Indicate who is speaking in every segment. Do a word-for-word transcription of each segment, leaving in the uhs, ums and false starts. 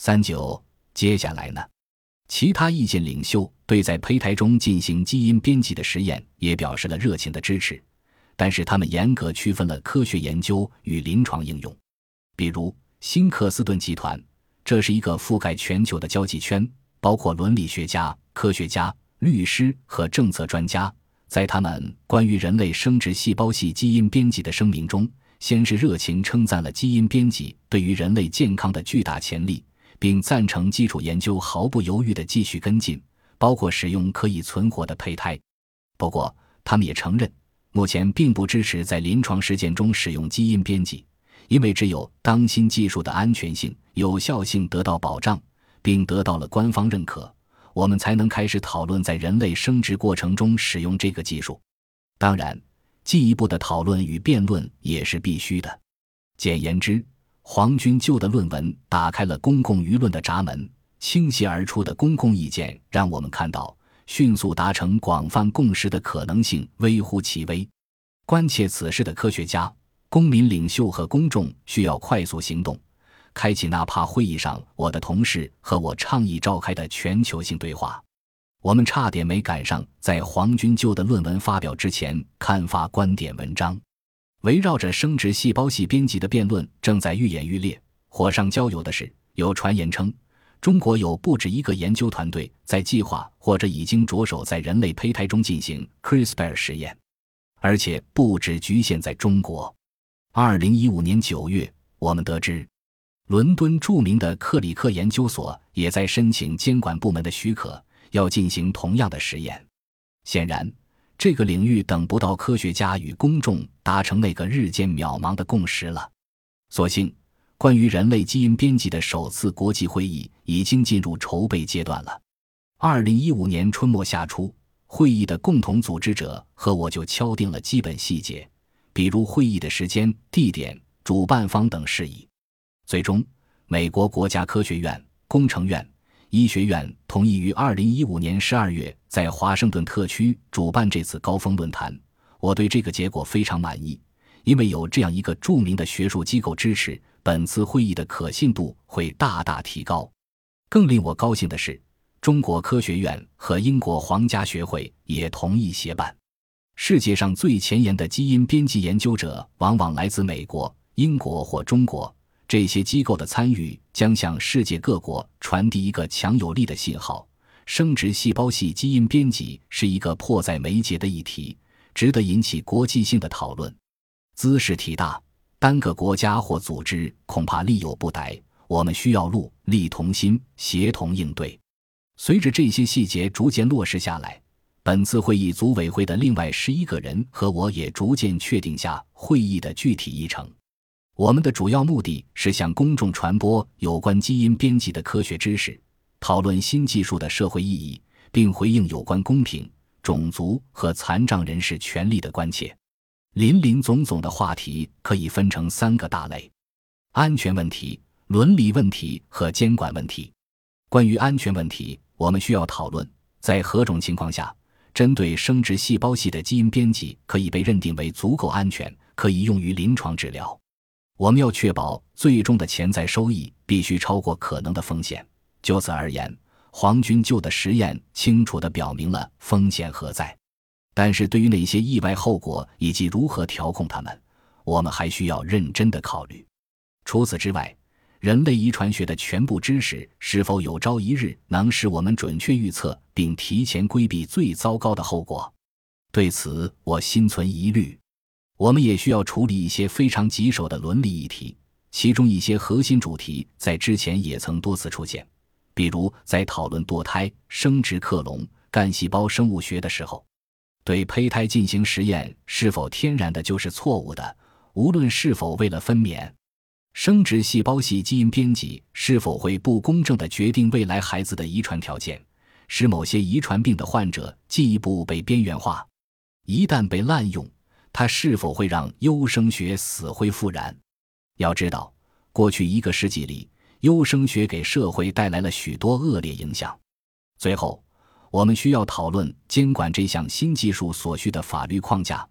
Speaker 1: 三九，接下来呢？其他意见领袖对在胚胎中进行基因编辑的实验也表示了热情的支持，但是他们严格区分了科学研究与临床应用。比如辛克斯顿集团，这是一个覆盖全球的交际圈，包括伦理学家、科学家、律师和政策专家。在他们关于人类生殖细胞系基因编辑的声明中，先是热情称赞了基因编辑对于人类健康的巨大潜力，并赞成基础研究毫不犹豫地继续跟进，包括使用可以存活的胚胎。不过他们也承认，目前并不支持在临床实践中使用基因编辑，因为只有当新技术的安全性、有效性得到保障，并得到了官方认可，我们才能开始讨论在人类生殖过程中使用这个技术。当然，进一步的讨论与辩论也是必须的。简言之，黄君究的论文打开了公共舆论的闸门，倾泻而出的公共意见让我们看到迅速达成广泛共识的可能性微乎其微。关切此事的科学家、公民领袖和公众需要快速行动，开启哪怕会议上我的同事和我倡议召开的全球性对话。我们差点没赶上在黄君究的论文发表之前刊发观点文章。围绕着生殖细胞系编辑的辩论正在愈演愈烈。火上浇油的是，有传言称中国有不止一个研究团队在计划或者已经着手在人类胚胎中进行 C R I S P R 实验，而且不只局限在中国。二零一五年九月，我们得知伦敦著名的克里克研究所也在申请监管部门的许可，要进行同样的实验。显然，这个领域等不到科学家与公众达成那个日渐渺茫的共识了。所幸，关于人类基因编辑的首次国际会议已经进入筹备阶段了。二零一五年春末夏初，会议的共同组织者和我就敲定了基本细节，比如会议的时间、地点、主办方等事宜。最终，美国国家科学院、工程院、医学院同意于二零一五年十二月在华盛顿特区主办这次高峰论坛。我对这个结果非常满意，因为有这样一个著名的学术机构支持，本次会议的可信度会大大提高。更令我高兴的是，中国科学院和英国皇家学会也同意协办。世界上最前沿的基因编辑研究者往往来自美国、英国或中国，这些机构的参与将向世界各国传递一个强有力的信号：生殖细胞系基因编辑是一个迫在眉睫的议题，值得引起国际性的讨论。兹事体大，单个国家或组织恐怕力有不逮，我们需要戮力同心，协同应对。随着这些细节逐渐落实下来，本次会议组委会的另外十一个人和我也逐渐确定下会议的具体议程。我们的主要目的是向公众传播有关基因编辑的科学知识，讨论新技术的社会意义，并回应有关公平、种族和残障人士权利的关切。林林总总的话题可以分成三个大类：安全问题、伦理问题和监管问题。关于安全问题，我们需要讨论在何种情况下针对生殖细胞系的基因编辑可以被认定为足够安全，可以用于临床治疗。我们要确保最终的潜在收益必须超过可能的风险。就此而言，黄君究的实验清楚地表明了风险何在。但是对于那些意外后果以及如何调控它们，我们还需要认真地考虑。除此之外，人类遗传学的全部知识是否有朝一日能使我们准确预测并提前规避最糟糕的后果？对此我心存疑虑。我们也需要处理一些非常棘手的伦理议题，其中一些核心主题在之前也曾多次出现，比如在讨论堕胎、生殖克隆、干细胞生物学的时候，对胚胎进行实验是否天然的就是错误的，无论是否为了分娩。生殖细胞系基因编辑是否会不公正地决定未来孩子的遗传条件，使某些遗传病的患者进一步被边缘化。一旦被滥用，它是否会让优生学死灰复燃？要知道，过去一个世纪里，优生学给社会带来了许多恶劣影响。最后，我们需要讨论监管这项新技术所需的法律框架，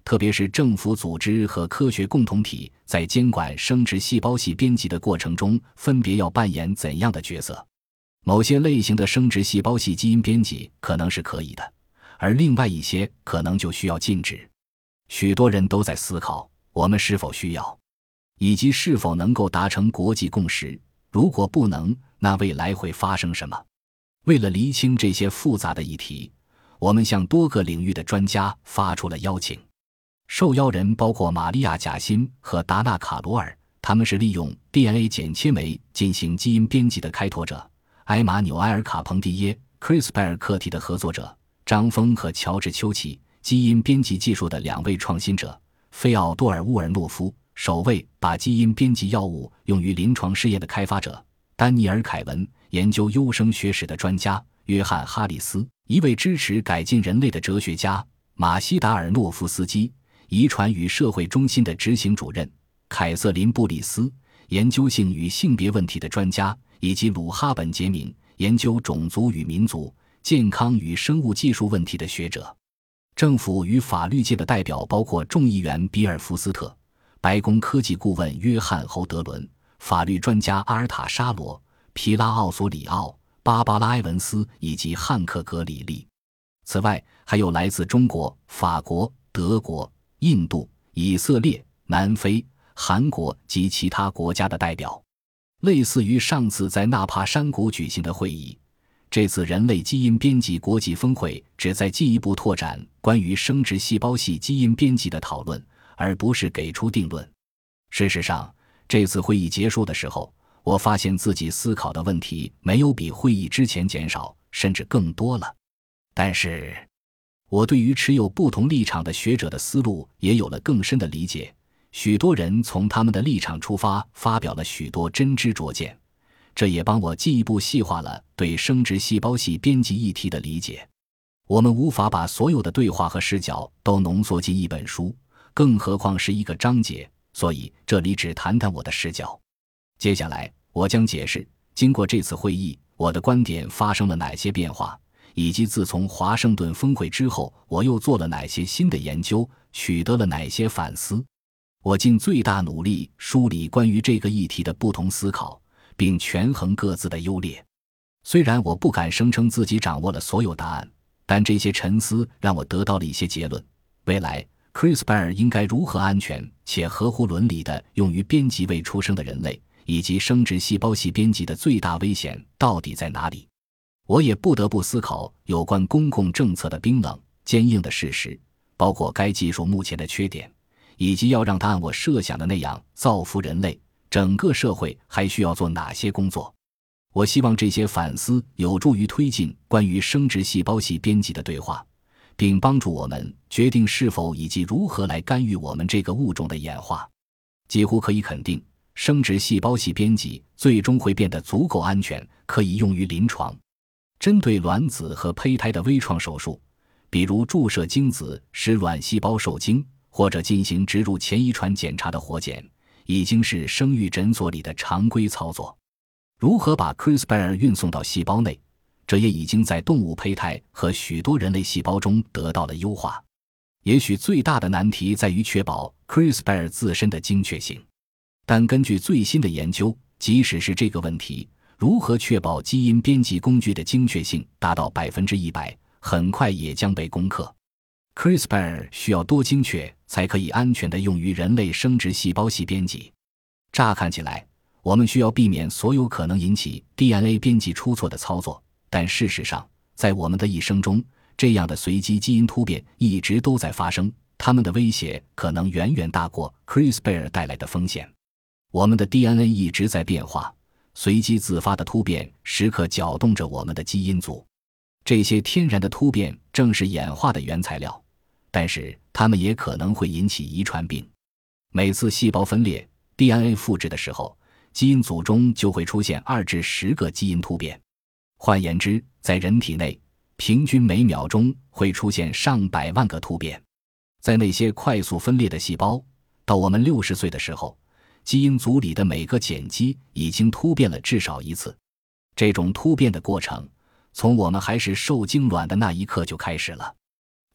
Speaker 1: 特别是政府组织和科学共同体在监管生殖细胞系编辑的过程中分别要扮演怎样的角色。某些类型的生殖细胞系基因编辑可能是可以的，而另外一些可能就需要禁止。许多人都在思考，我们是否需要，以及是否能够达成国际共识，如果不能，那未来会发生什么？为了厘清这些复杂的议题，我们向多个领域的专家发出了邀请。受邀人包括玛利亚·贾辛和达纳·卡罗尔，他们是利用 D N A 剪切酶进行基因编辑的开拓者；埃马纽埃尔·卡彭蒂耶 CRISPR 课题的合作者；张峰和乔治·丘奇基因编辑技术的两位创新者；费奥多尔·乌尔诺夫首位把基因编辑药物用于临床试验的开发者；丹尼尔·凯文研究优生学史的专家；约翰·哈里斯一位支持改进人类的哲学家；马西达尔诺夫斯基遗传与社会中心的执行主任；凯瑟琳·布里斯研究性与性别问题的专家，以及鲁哈本·杰明研究种族与民族、健康与生物技术问题的学者。政府与法律界的代表包括众议员比尔·福斯特、白宫科技顾问约翰·侯德伦、法律专家阿尔塔·沙罗、皮拉奥索里奥、芭芭拉·埃文斯以及汉克·格里利。此外，还有来自中国、法国、德国、印度、以色列、南非、韩国及其他国家的代表。类似于上次在纳帕山谷举行的会议，这次人类基因编辑国际峰会旨在进一步拓展关于生殖细胞系基因编辑的讨论，而不是给出定论。事实上，这次会议结束的时候，我发现自己思考的问题没有比会议之前减少，甚至更多了。但是我对于持有不同立场的学者的思路也有了更深的理解，许多人从他们的立场出发发表了许多真知灼见，这也帮我进一步细化了对生殖细胞系编辑议题的理解。我们无法把所有的对话和视角都浓缩进一本书，更何况是一个章节，所以这里只谈谈我的视角。接下来我将解释经过这次会议我的观点发生了哪些变化，以及自从华盛顿峰会之后我又做了哪些新的研究，取得了哪些反思。我尽最大努力梳理关于这个议题的不同思考，并权衡各自的优劣。虽然我不敢声称自己掌握了所有答案，但这些沉思让我得到了一些结论。未来 CRISPR 应该如何安全且合乎伦理地用于编辑未出生的人类，以及生殖细胞系编辑的最大危险到底在哪里。我也不得不思考有关公共政策的冰冷坚硬的事实，包括该技术目前的缺点，以及要让它按我设想的那样造福人类，整个社会还需要做哪些工作。我希望这些反思有助于推进关于生殖细胞系编辑的对话，并帮助我们决定是否以及如何来干预我们这个物种的演化。几乎可以肯定，生殖细胞系编辑最终会变得足够安全，可以用于临床。针对卵子和胚胎的微创手术，比如注射精子使卵细胞受精，或者进行植入前遗传检查的活检，已经是生育诊所里的常规操作。如何把 CRISPR 运送到细胞内，这也已经在动物胚胎和许多人类细胞中得到了优化。也许最大的难题在于确保 CRISPR 自身的精确性，但根据最新的研究，即使是这个问题，如何确保基因编辑工具的精确性达到百分之一百，很快也将被攻克。CRISPR 需要多精确才可以安全地用于人类生殖细胞系编辑。乍看起来，我们需要避免所有可能引起 D N A 编辑出错的操作，但事实上，在我们的一生中，这样的随机基因突变一直都在发生，它们的威胁可能远远大过 CRISPR 带来的风险。我们的 D N A 一直在变化，随机自发的突变时刻搅动着我们的基因组。这些天然的突变正是演化的原材料，但是它们也可能会引起遗传病。每次细胞分裂 D N A 复制的时候，基因组中就会出现二至十个基因突变。换言之，在人体内，平均每秒钟会出现上百万个突变。在那些快速分裂的细胞，到我们六十岁的时候，基因组里的每个碱基已经突变了至少一次。这种突变的过程，从我们还是受精卵的那一刻就开始了。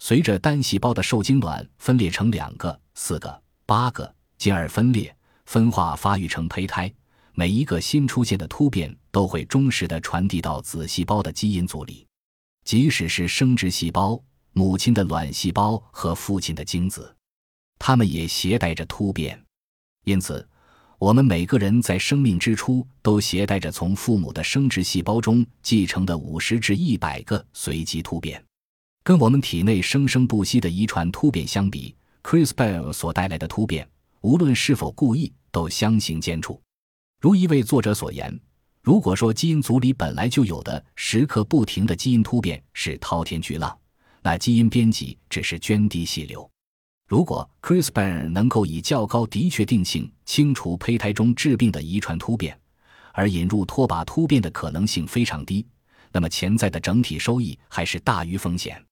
Speaker 1: 随着单细胞的受精卵分裂成两个、四个、八个，进而分裂、分化发育成胚胎，每一个新出现的突变都会忠实地传递到子细胞的基因组里。即使是生殖细胞、母亲的卵细胞和父亲的精子，它们也携带着突变。因此，我们每个人在生命之初都携带着从父母的生殖细胞中继承的五十至一百个随机突变。跟我们体内生生不息的遗传突变相比， CRISPR 所带来的突变，无论是否故意，都相形见绌。如一位作者所言，如果说基因组里本来就有的时刻不停的基因突变是滔天巨浪，那基因编辑只是涓滴细流。如果 CRISPR 能够以较高的确定性清除胚胎中致病的遗传突变，而引入脱靶突变的可能性非常低，那么潜在的整体收益还是大于风险。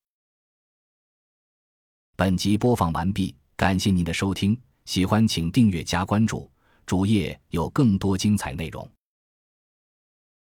Speaker 1: 本集播放完毕，感谢您的收听，喜欢请订阅加关注，主页有更多精彩内容。